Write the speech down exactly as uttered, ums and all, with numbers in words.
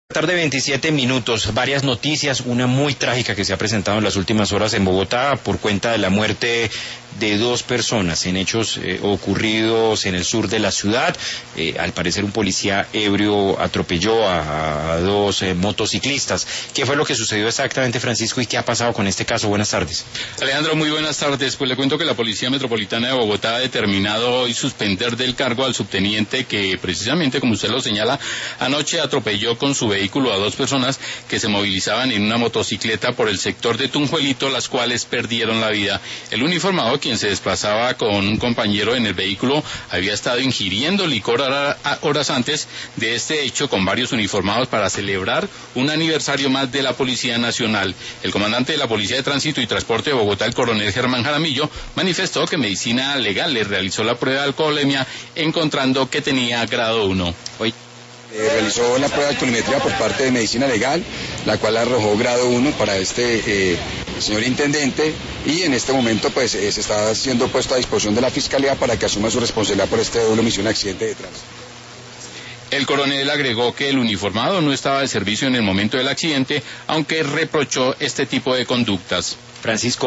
Tarde veintisiete minutos, varias noticias, una muy trágica que se ha presentado en las últimas horas en Bogotá por cuenta de la muerte de dos personas en hechos eh, ocurridos en el sur de la ciudad. Eh, al parecer un policía ebrio atropelló a, a dos eh, motociclistas. ¿Qué fue lo que sucedió exactamente, Francisco, y qué ha pasado con este caso? Buenas tardes. Alejandro, muy buenas tardes. Pues le cuento que la Policía Metropolitana de Bogotá ha determinado hoy suspender del cargo al subteniente que precisamente, como usted lo señala, anoche atropelló con su vehículo a dos personas que se movilizaban en una motocicleta por el sector de Tunjuelito, las cuales perdieron la vida. El uniformado, quien se desplazaba con un compañero en el vehículo, había estado ingiriendo licor horas antes de este hecho con varios uniformados para celebrar un aniversario más de la Policía Nacional. El comandante de la Policía de Tránsito y Transporte de Bogotá, el coronel Germán Jaramillo, manifestó que Medicina Legal le realizó la prueba de alcoholemia encontrando que tenía grado uno. Hoy Eh, realizó la prueba de alcoholimetría por parte de Medicina Legal, la cual arrojó grado uno para este eh, señor intendente, y en este momento pues eh, se está siendo puesto a disposición de la Fiscalía para que asuma su responsabilidad por este doble omisión accidente de tránsito. El coronel agregó que el uniformado no estaba de servicio en el momento del accidente, aunque reprochó este tipo de conductas. Francisco.